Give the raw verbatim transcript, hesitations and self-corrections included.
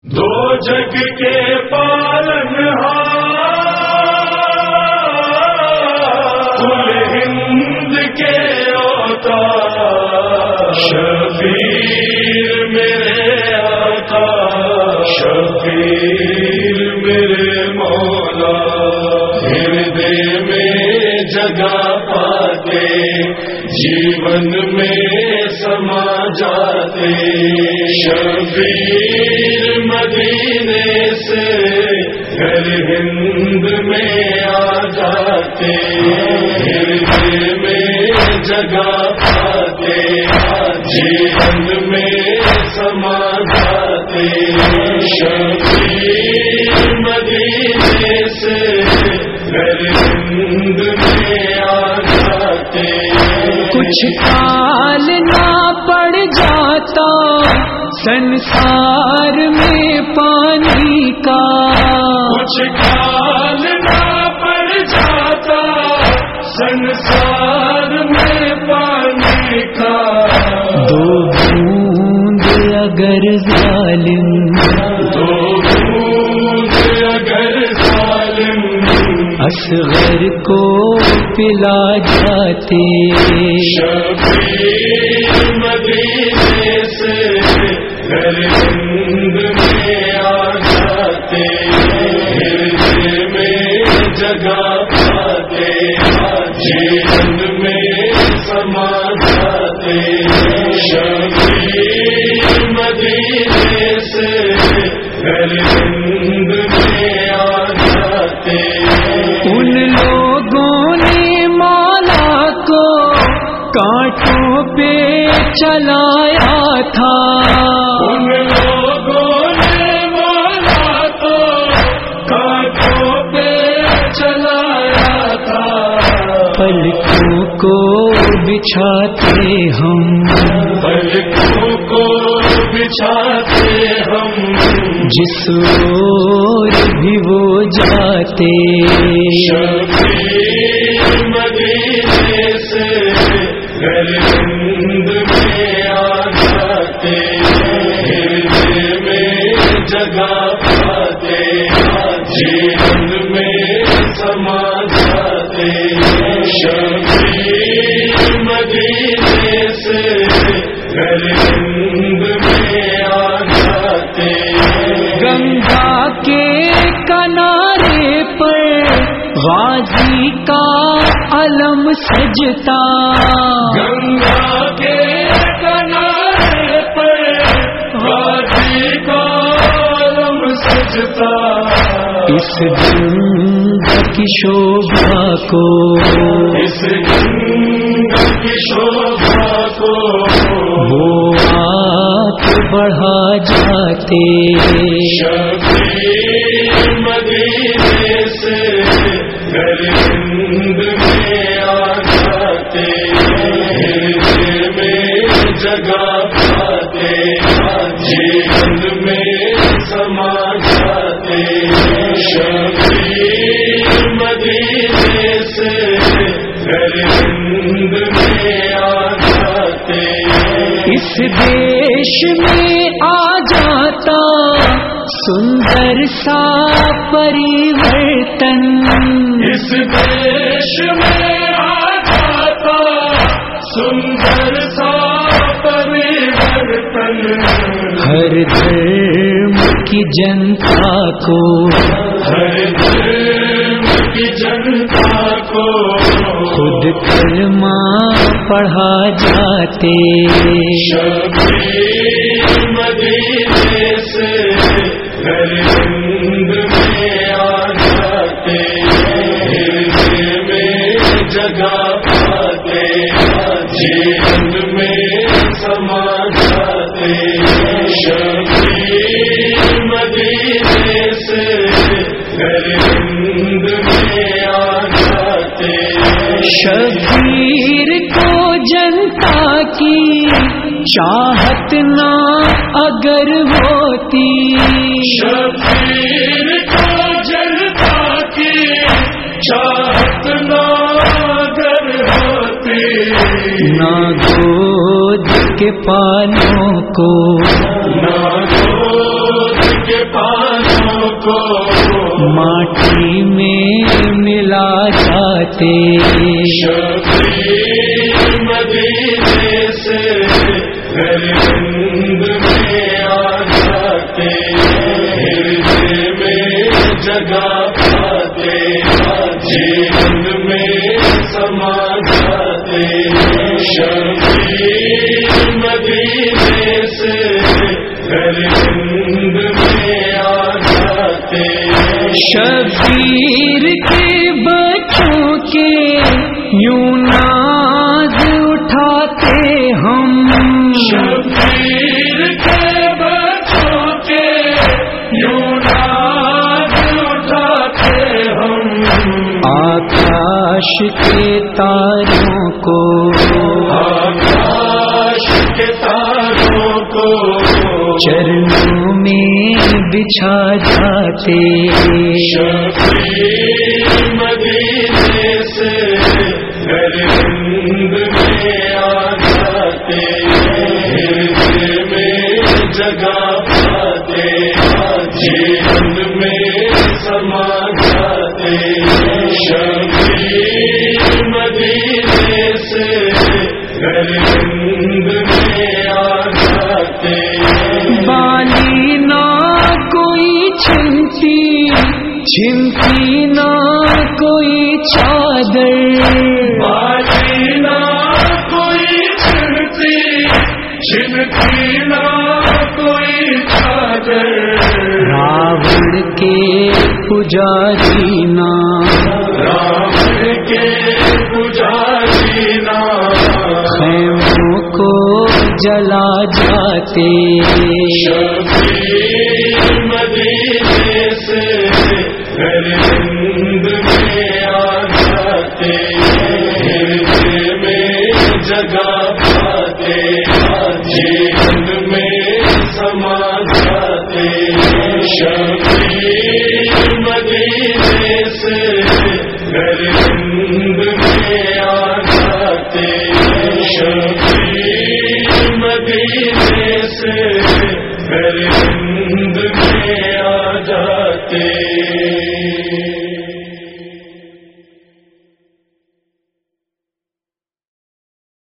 دو جگ کے پالنہار کل ہند کے اوتار شبیر میرے آقا شبیر میرے مولا ہردے میں جگہ پاتے جیون میں سما جاتے شبیر مدینے سے گھر ہند میں آ جاتے ہردے میں جگہ پاتے جیون میں سما جاتے شبیر مدینے سے گھر ہند میں آ جاتے کچھ کال نہ پڑ جاتا سنسار میں پانی کا کچھ کال نہ پڑ جاتا سنسار میں پانی کا دو بوند اگر ظالم دو بوند اگر ظالم اصغر کو پلا جاتے شبیر مدینے سے گھر ہند میں آ جاتے ہردے میں جگہ پاتے جیون میں سما جاتے شبیر مدینے سے گھر ہند میں آ جاتے ان لوگوں نے مولا کو کانٹوں پہ چلایا تھا ان لوگوں نے مولا کو کانٹوں پہ چلایا تھا پلکوں کو بچھاتے ہم پلکوں کو بچھاتے ہم جس اور بھی وہ جاتے شبیر مدینے سے گھر ہند میں آ جاتے ہردے میں جگہ پاتے جیون میں سما جاتے شبیر مدینے سے گھر ہند میں آ جاتے گنگا کے کنارے پر غازی کا علم سجتا گنگا کے کنارے پر غازی کا علم سجتا اس گنگا کی شوبھا کو اس گنگا کی شوبھا کو وہ آنکھ بڑھا جاتے شبیر مدینے سے گھر ہند میں آ جاتے ہردے میں جگہ پاتے جیون میں سما جاتے شبیر مدینے سے گھر ہند میں آ جاتے اس دیش میں آ جاتا سندر سا پریورتن اس دیش میں آ جاتا سندر سا پریورتن ہر دھرم کی جنتا کو ہر دھرم کی جنتا کو خود کلمہ پڑھا جاتے شبیر مدینے سے گھر ہند میں آ جاتے ہردے میں جگہ پاتے جیون میں سما جاتے شبیر مدینے سے گھر ہند میں آ جاتے شبیر کو جنتا کی چاہت نہ اگر ہوتی شبیر کو جنتا کی چاہت نہ اگر ہوتی نہ گود کے پالوں کو نہ گود کے کو ماٹی میں ملا جاتے، شفیع مدینے سے گھر ہند میں آ جاتے، ہردے میں جگہ پاتے، جیند میں سما جاتے، شفیع مدینے سے گھر ہند میں آ جاتے، شبیر کے بچوں کے یوں ناز اٹھاتے ہم، شبیر کے بچوں کے یوں ناز اٹھاتے ہم، آکاش کے تاروں کو آکاش کے تاروں کو چرنوں میں بچھا جاتے، شفیع مدینے سے گھر ہند میں آ جاتے، ہردے میں جگہ پاتے، جیند میں سما جاتے، شفیع مدینے سے گھر ہند میں آ جاتے، بالی نہ کوئی چھنتی، چھنتی نہ کوئی چادر، بالی نہ کوئی چھنتی، چھنتی نہ کوئی چادر، راوڑ کے پجاری نہ راوڑ کے پجاری نہ خیموں کو جلا جاتے، شفیع مدینے سے گھر ہند میں آ جاتے، ہردے میں جگہ پاتے، جیند میں سما جاتے، شفیع مدینے سے گھر ہند میں آ جاتے، شفیع مدینے سے گھر ہند میں آ جاتے۔